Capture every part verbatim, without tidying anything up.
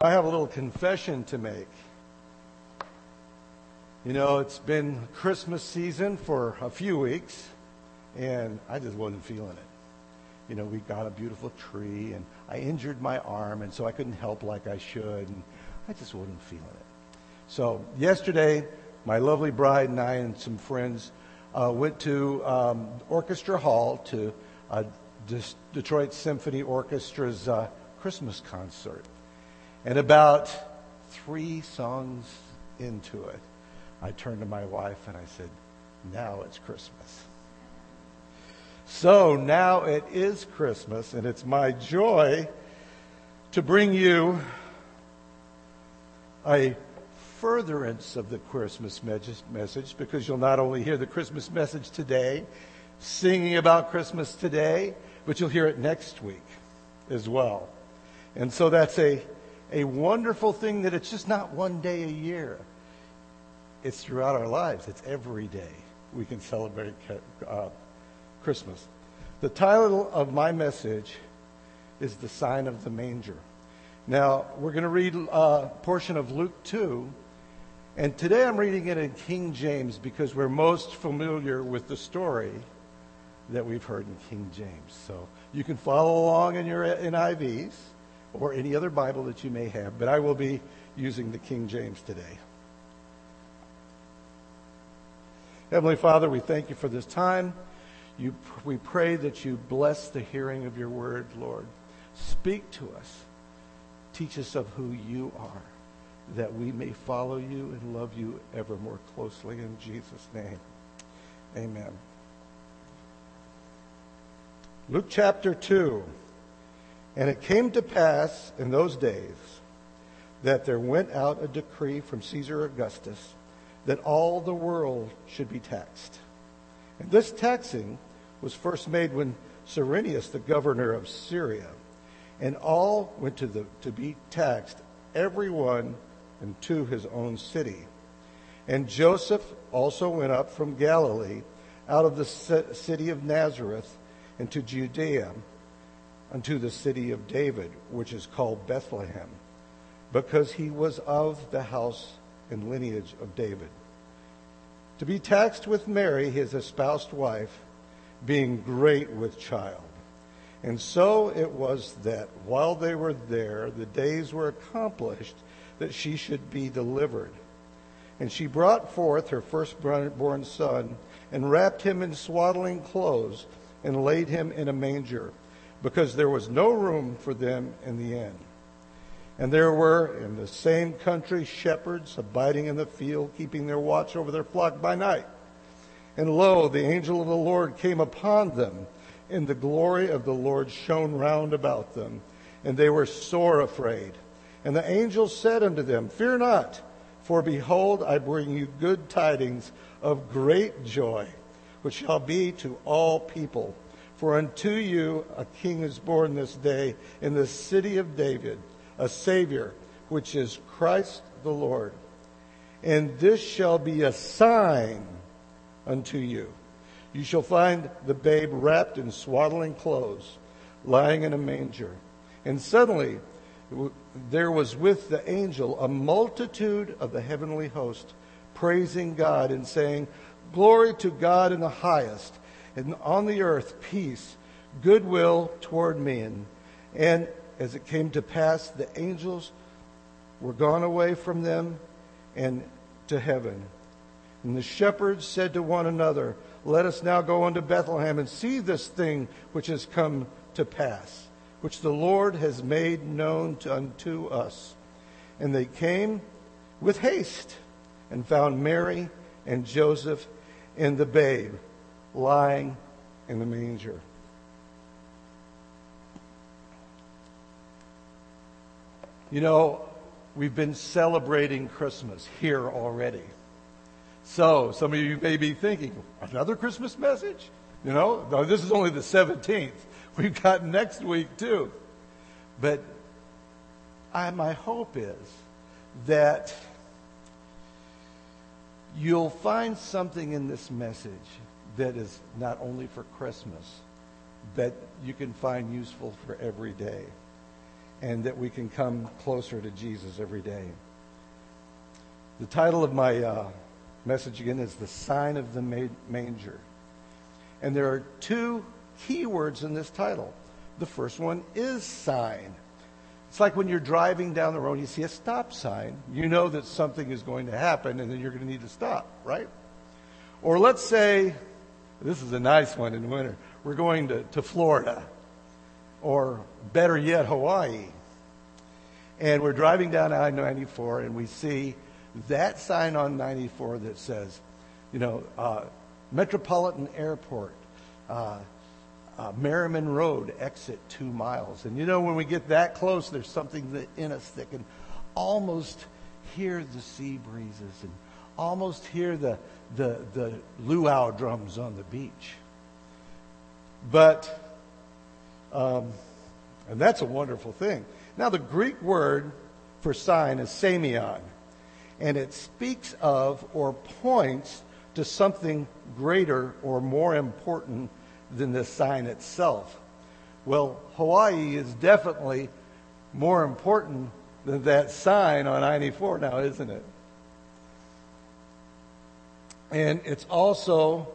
I have a little confession to make. You know, it's been Christmas season for a few weeks, and I just wasn't feeling it. You know, we got a beautiful tree, and I injured my arm, and so I couldn't help like I should, and I just wasn't feeling it. So yesterday, my lovely bride and I and some friends uh, went to um, Orchestra Hall to uh, Des- Detroit Symphony Orchestra's uh, Christmas concert. And about three songs into it, I turned to my wife and I said, now it's Christmas. So now it is Christmas, and it's my joy to bring you a furtherance of the Christmas message, because you'll not only hear the Christmas message today, singing about Christmas today, but you'll hear it next week as well. And so that's a, a wonderful thing, that it's just not one day a year. It's throughout our lives. It's every day we can celebrate uh, Christmas. The title of my message is The Sign of the Manger. Now, we're going to read a portion of Luke two, and today I'm reading it in King James because we're most familiar with the story that we've heard in King James. So you can follow along in your N I Vs or any other Bible that you may have, but I will be using the King James today. Heavenly Father, we thank you for this time. You, we pray that you bless the hearing of your word, Lord. Speak to us. Teach us of who you are, that we may follow you and love you ever more closely. In Jesus' name, amen. Luke chapter two. And it came to pass in those days that there went out a decree from Caesar Augustus that all the world should be taxed. And this taxing was first made when Cyrenius, the governor of Syria, and all went to the to be taxed, every one into his own city. And Joseph also went up from Galilee, out of the city of Nazareth, into Judea, unto the city of David, which is called Bethlehem, because he was of the house and lineage of David, to be taxed with Mary, his espoused wife, being great with child. And so it was that while they were there, the days were accomplished that she should be delivered. And she brought forth her firstborn son, and wrapped him in swaddling clothes, and laid him in a manger, because there was no room for them in the inn. And there were in the same country shepherds abiding in the field, keeping their watch over their flock by night. And lo, the angel of the Lord came upon them, and the glory of the Lord shone round about them, and they were sore afraid. And the angel said unto them, Fear not, for behold, I bring you good tidings of great joy, which shall be to all people. For unto you a king is born this day in the city of David, a Savior, which is Christ the Lord. And this shall be a sign unto you. You shall find the babe wrapped in swaddling clothes, lying in a manger. And suddenly there was with the angel a multitude of the heavenly host, praising God and saying, Glory to God in the highest, and on the earth peace, goodwill toward men. And as it came to pass, the angels were gone away from them and to heaven. And the shepherds said to one another, Let us now go unto Bethlehem and see this thing which has come to pass, which the Lord has made known to, unto us. And they came with haste and found Mary and Joseph and the babe lying in the manger. You know, we've been celebrating Christmas here already. So some of you may be thinking, another Christmas message? You know, no, this is only the seventeenth. We've got next week too. But I, my hope is that you'll find something in this message that is not only for Christmas, but you can find useful for every day. and that we can come closer to Jesus every day. The title of my uh, message again is The Sign of the Manger. And there are two key words in this title. The first one is sign. It's like when you're driving down the road, you see a stop sign. You know that something is going to happen and then you're going to need to stop, right? Or let's say, this is a nice one in winter, we're going to, to Florida, or better yet, Hawaii. And we're driving down I ninety-four and we see that sign on ninety-four that says, you know, uh, Metropolitan Airport, uh, uh, Merriman Road, exit two miles. And you know, when we get that close, there's something that in us that can almost hear the sea breezes and almost hear the, the, the luau drums on the beach. But, um, and that's a wonderful thing. Now, the Greek word for sign is semeion, and it speaks of or points to something greater or more important than the sign itself. Well, Hawaii is definitely more important than that sign on ninety-four now, isn't it? And it's also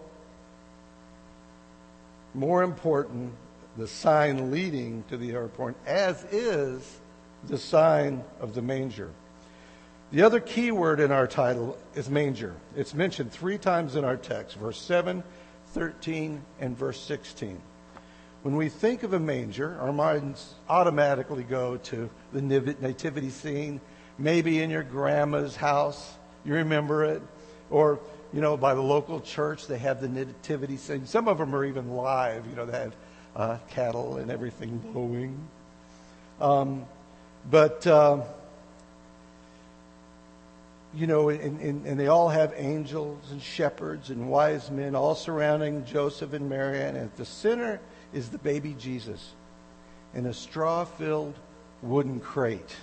more important, the sign leading to the airport, as is the sign of the manger. The other key word in our title is manger. It's mentioned three times in our text, verse seven, thirteen, and verse sixteen. When we think of a manger, our minds automatically go to the nativity scene, maybe in your grandma's house, you remember it, or, you know, by the local church, they have the nativity scene. Some of them are even live, you know, they have uh, cattle and everything blowing. Um, but... Uh, You know, and, and, and they all have angels and shepherds and wise men all surrounding Joseph and Mary. And at the center is the baby Jesus in a straw-filled wooden crate.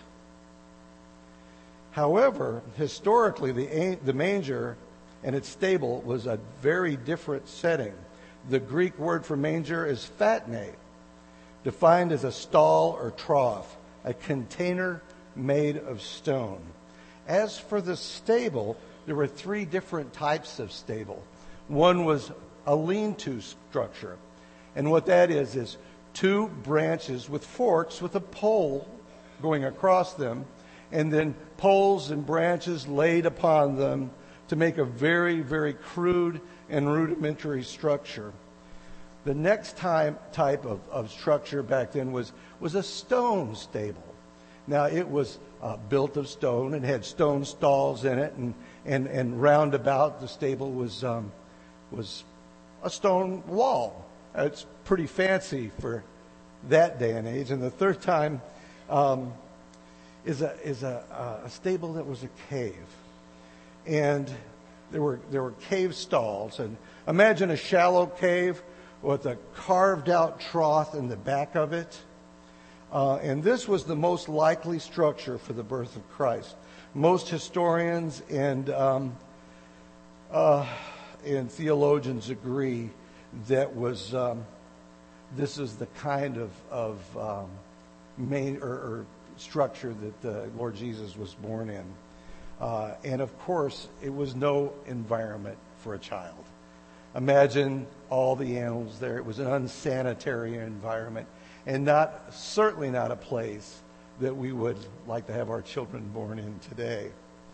However, historically, the, the manger and its stable was a very different setting. The Greek word for manger is phatne, defined as a stall or trough, a container made of stone. As for the stable, there were three different types of stable. One was a lean-to structure. And what that is, is two branches with forks with a pole going across them, and then poles and branches laid upon them to make a very, very crude and rudimentary structure. The next time, type of, of structure back then was, was a stone stable. Now, it was uh, built of stone and had stone stalls in it, and, and, and round about the stable was, um, was a stone wall. It's pretty fancy for that day and age. And the third time um, is, a, is a, a stable that was a cave. And there were, there were cave stalls. And imagine a shallow cave with a carved out trough in the back of it. Uh, and this was the most likely structure for the birth of Christ. Most historians and um, uh, and theologians agree that was um, this is the kind of of um, main or, or structure that the Lord Jesus was born in. Uh, and of course, it was no environment for a child. Imagine all the animals there. It was an unsanitary environment. And not certainly not a place that we would like to have our children born in today.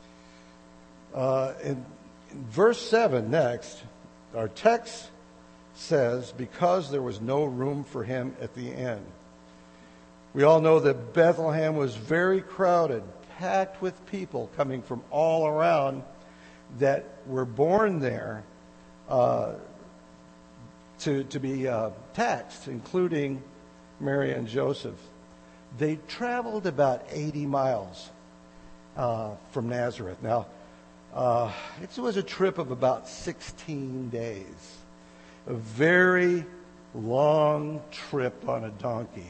Uh, in, in verse seven next, our text says, because there was no room for him at the inn. We all know that Bethlehem was very crowded, packed with people coming from all around that were born there uh, to, to be uh, taxed, including Mary and Joseph. They traveled about eighty miles uh, from Nazareth. Now, uh, it was a trip of about sixteen days. A very long trip on a donkey.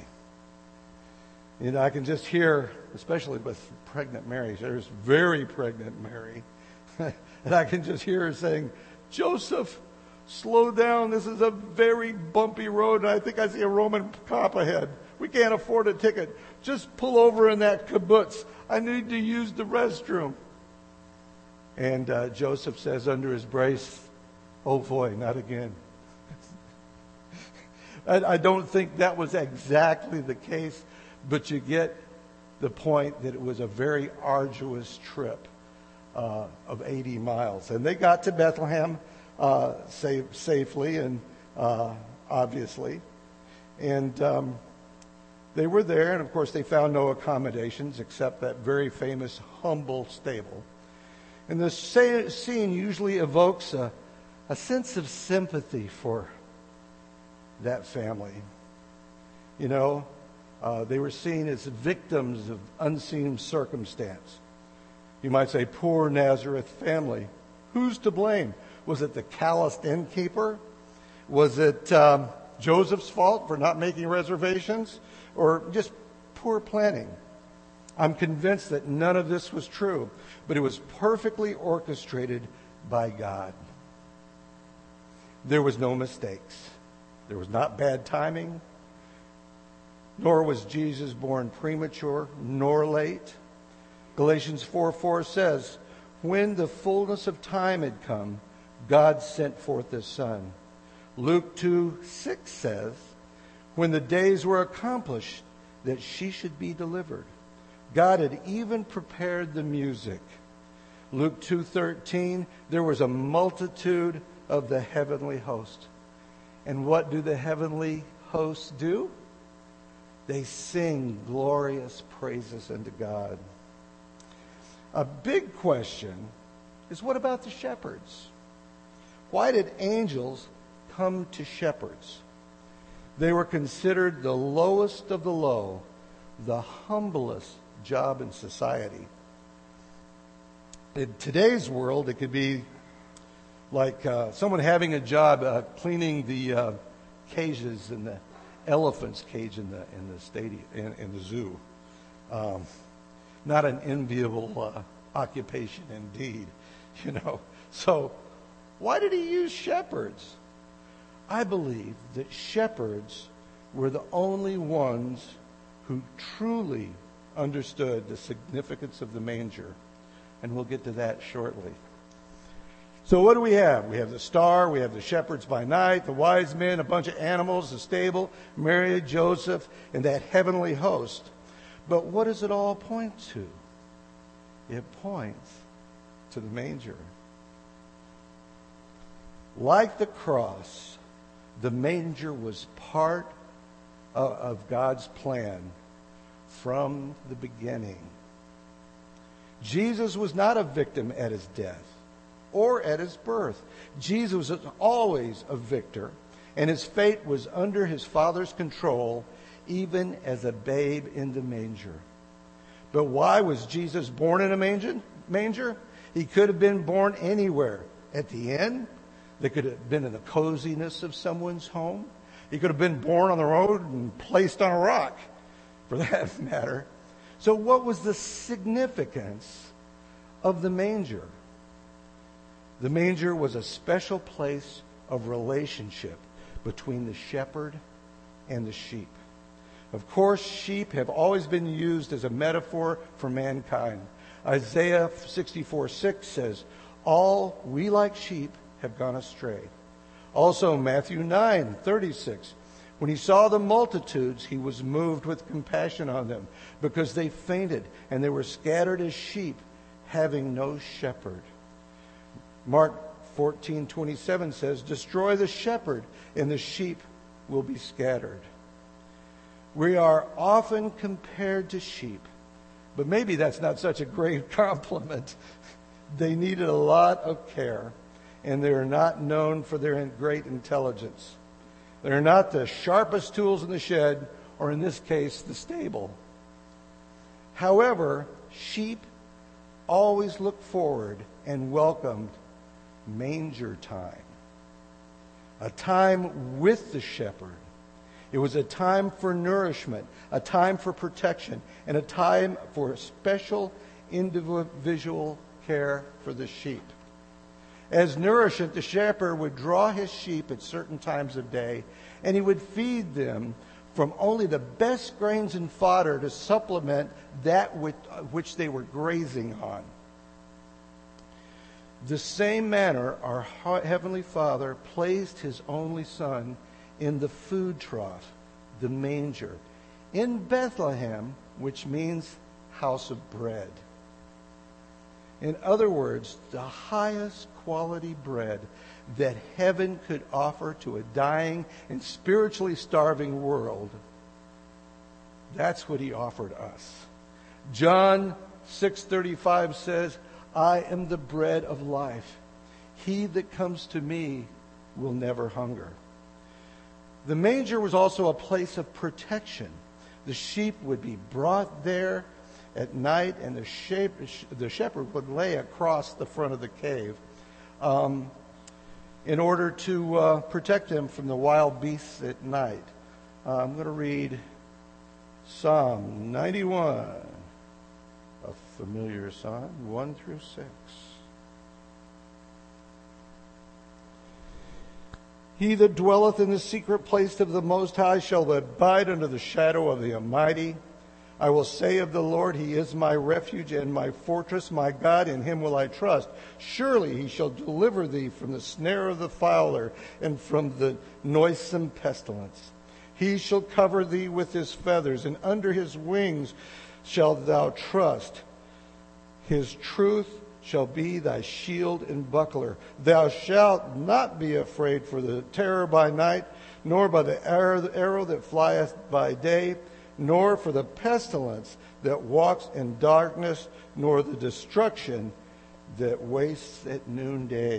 You know, I can just hear, especially with pregnant Mary, there's very pregnant Mary, and I can just hear her saying, Joseph, slow down. This is a very bumpy road, and I think I see a Roman cop ahead. We can't afford a ticket. Just pull over in that kibbutz. I need to use the restroom. And uh, Joseph says under his brace, oh boy, not again. I, I don't think that was exactly the case, but you get the point that it was a very arduous trip uh, of eighty miles. And they got to Bethlehem uh, safe, safely and uh, obviously. And um, they were there, and of course they found no accommodations except that very famous humble stable. And this scene usually evokes a, a sense of sympathy for that family. You know, uh, they were seen as victims of unseen circumstance. You might say, poor Nazareth family. Who's to blame? Was it the calloused innkeeper? Was it um, Joseph's fault for not making reservations? Or just poor planning? I'm convinced that none of this was true, but it was perfectly orchestrated by God. There was no mistakes. There was not bad timing, nor was Jesus born premature nor late. Galatians four four says, when the fullness of time had come, God sent forth his Son. Luke two six says, when the days were accomplished that she should be delivered. God had even prepared the music. Luke two thirteen, there was a multitude of the heavenly host. And what do the heavenly hosts do? They sing glorious praises unto God. A big question is, what about the shepherds? Why did angels come to shepherds? They were considered the lowest of the low, the humblest job in society. In today's world, it could be like uh, someone having a job uh, cleaning the uh, cages in the elephant's cage in the in the stadium in, in the zoo. Um, not an enviable uh, occupation, indeed. You know. So, why did he use shepherds? I believe that shepherds were the only ones who truly understood the significance of the manger. And we'll get to that shortly. So what do we have? We have the star, we have the shepherds by night, the wise men, a bunch of animals, the stable, Mary, Joseph, and that heavenly host. But what does it all point to? It points to the manger. Like the cross, the manger was part of God's plan from the beginning. Jesus was not a victim at his death or at his birth. Jesus was always a victor, and his fate was under his Father's control, even as a babe in the manger. But why was Jesus born in a manger? manger? He could have been born anywhere. At the inn. They could have been in the coziness of someone's home. He could have been born on the road and placed on a rock, for that matter. So what was the significance of the manger? The manger was a special place of relationship between the shepherd and the sheep. Of course, sheep have always been used as a metaphor for mankind. Isaiah sixty-four six says, all we like sheep have gone astray. Also, Matthew nine thirty-six. When he saw the multitudes, he was moved with compassion on them, because they fainted and they were scattered as sheep, having no shepherd. Mark fourteen twenty-seven says, destroy the shepherd and the sheep will be scattered. We are often compared to sheep, but maybe that's not such a great compliment. They needed a lot of care, and they are not known for their great intelligence. They're not the sharpest tools in the shed, or in this case, the stable. However, sheep always looked forward and welcomed manger time, a time with the shepherd. It was a time for nourishment, a time for protection, and a time for special individual care for the sheep. As nourishment, the shepherd would draw his sheep at certain times of day, and he would feed them from only the best grains and fodder to supplement that which, which they were grazing on. The same manner, our Heavenly Father placed His only Son in the food trough, the manger, in Bethlehem, which means house of bread. In other words, the highest quality bread that heaven could offer to a dying and spiritually starving world. That's what He offered us. John six thirty-five says, I am the bread of life. He that comes to me will never hunger. The manger was also a place of protection. The sheep would be brought there at night, and the, shape, the shepherd would lay across the front of the cave um, in order to uh, protect them from the wild beasts at night. Uh, I'm going to read Psalm ninety-one, a familiar psalm, one through six. He that dwelleth in the secret place of the Most High shall abide under the shadow of the Almighty. I will say of the Lord, He is my refuge and my fortress, my God, in Him will I trust. Surely He shall deliver thee from the snare of the fowler and from the noisome pestilence. He shall cover thee with His feathers, and under His wings shalt thou trust. His truth shall be thy shield and buckler. Thou shalt not be afraid for the terror by night, nor by the arrow that flieth by day, nor for the pestilence that walks in darkness, nor the destruction that wastes at noonday.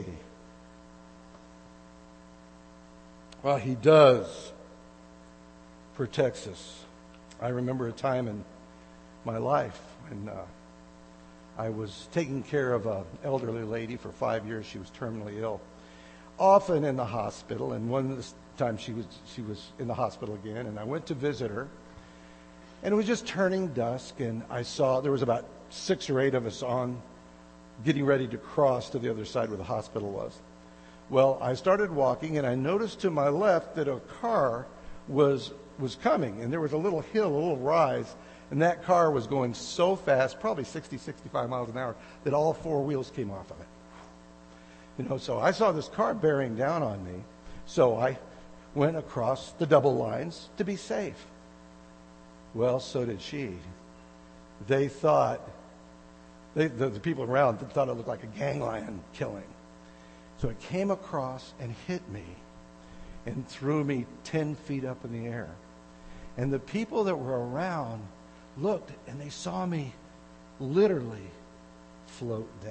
Well, He does protect us. I remember a time in my life when uh, I was taking care of an elderly lady for five years. She was terminally ill, often in the hospital. And one time she was she was in the hospital again, and I went to visit her. And it was just turning dusk, and I saw there was about six or eight of us on, getting ready to cross to the other side where the hospital was. Well, I started walking, and I noticed to my left that a car was was coming, and there was a little hill, a little rise, and that car was going so fast, probably sixty, sixty-five miles an hour, that all four wheels came off of it. You know, so I saw this car bearing down on me, so I went across the double lines to be safe. Well, so did she. They thought, they, the, the people around thought it looked like a gangland killing. So it came across and hit me and threw me ten feet up in the air. And the people that were around looked and they saw me literally float down.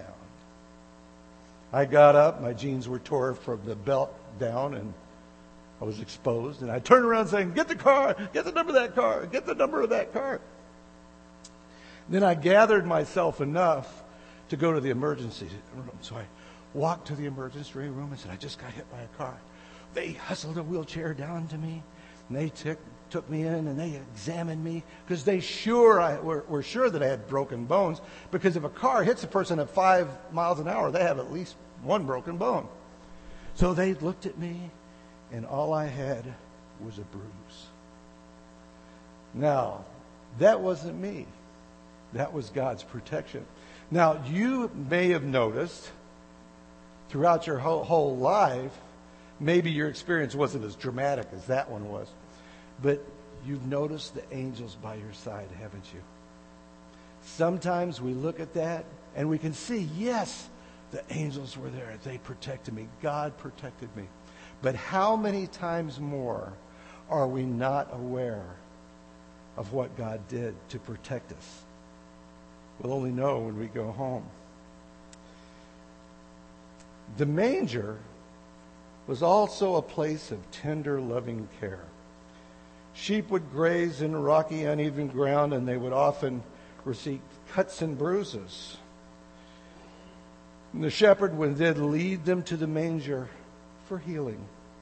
I got up, my jeans were torn from the belt down, and I was exposed, and I turned around saying, get the car, get the number of that car, get the number of that car. Then I gathered myself enough to go to the emergency room. So I walked to the emergency room and said, I just got hit by a car. They hustled a wheelchair down to me, and they took, took me in, and they examined me, because they sure I, were, were sure that I had broken bones, because if a car hits a person at five miles an hour, they have at least one broken bone. So they looked at me, and all I had was a bruise. Now, that wasn't me. That was God's protection. Now, you may have noticed throughout your whole, whole life, maybe your experience wasn't as dramatic as that one was, but you've noticed the angels by your side, haven't you? Sometimes we look at that and we can see, yes, the angels were there. They protected me. God protected me. But how many times more are we not aware of what God did to protect us? We'll only know when we go home. The manger was also a place of tender, loving care. Sheep would graze in rocky, uneven ground, and they would often receive cuts and bruises. And the shepherd would then lead them to the manger for healing.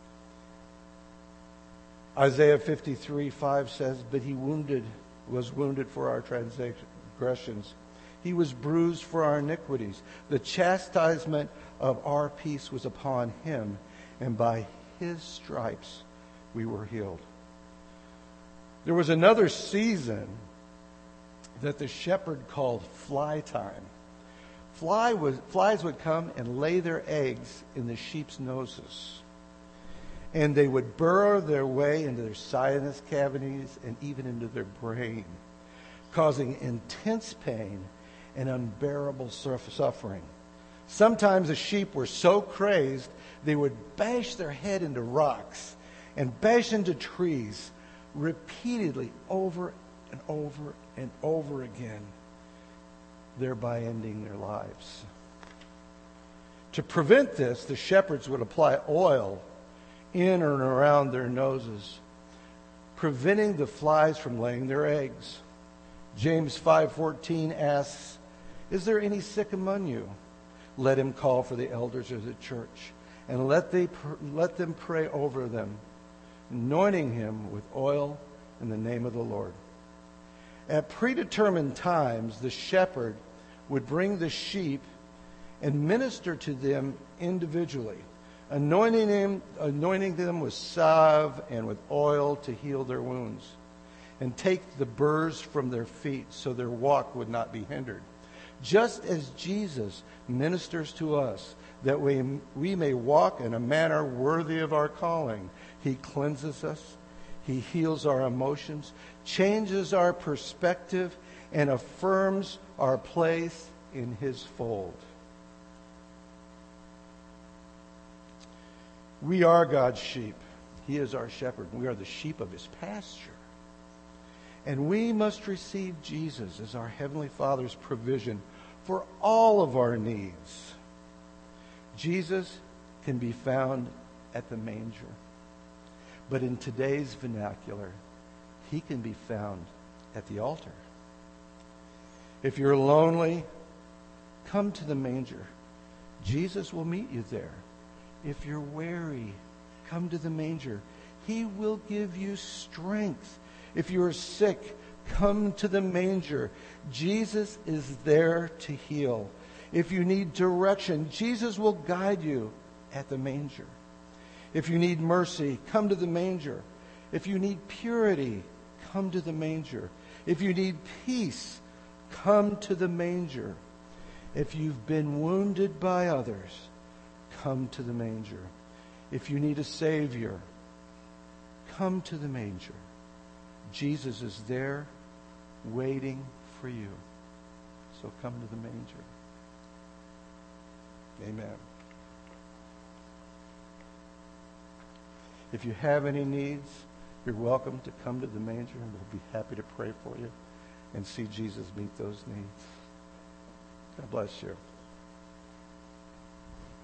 Isaiah fifty-three five says, but he wounded was wounded for our transgressions. He was bruised for our iniquities. The chastisement of our peace was upon him, and by his stripes we were healed. There was another season that the shepherd called fly time. Fly was, flies would come and lay their eggs in the sheep's noses. And they would burrow their way into their sinus cavities and even into their brain, causing intense pain and unbearable suffering. Sometimes the sheep were so crazed they would bash their head into rocks and bash into trees repeatedly over and over and over again, thereby ending their lives. To prevent this, the shepherds would apply oil in and around their noses, preventing the flies from laying their eggs. James five fourteen asks, "Is there any sick among you? Let him call for the elders of the church, and let they let them pray over them, anointing him with oil in the name of the Lord." At predetermined times, the shepherd would bring the sheep and minister to them individually, anointing them, anointing them with salve and with oil to heal their wounds, and take the burrs from their feet so their walk would not be hindered. Just as Jesus ministers to us that we, we may walk in a manner worthy of our calling, he cleanses us, he heals our emotions, changes our perspective, and affirms our place in his fold. We are God's sheep. He is our shepherd. We are the sheep of his pasture. And we must receive Jesus as our Heavenly Father's provision for all of our needs. Jesus can be found at the manger. But in today's vernacular, he can be found at the altar. If you're lonely, come to the manger. Jesus will meet you there. If you're weary, come to the manger. He will give you strength. If you're sick, come to the manger. Jesus is there to heal. If you need direction, Jesus will guide you at the manger. If you need mercy, come to the manger. If you need purity, come to the manger. If you need peace, come to the manger. If you've been wounded by others, come to the manger. If you need a Savior, come to the manger. Jesus is there waiting for you. So come to the manger. Amen. If you have any needs, you're welcome to come to the manger, and we'll be happy to pray for you and see Jesus meet those needs. God bless you.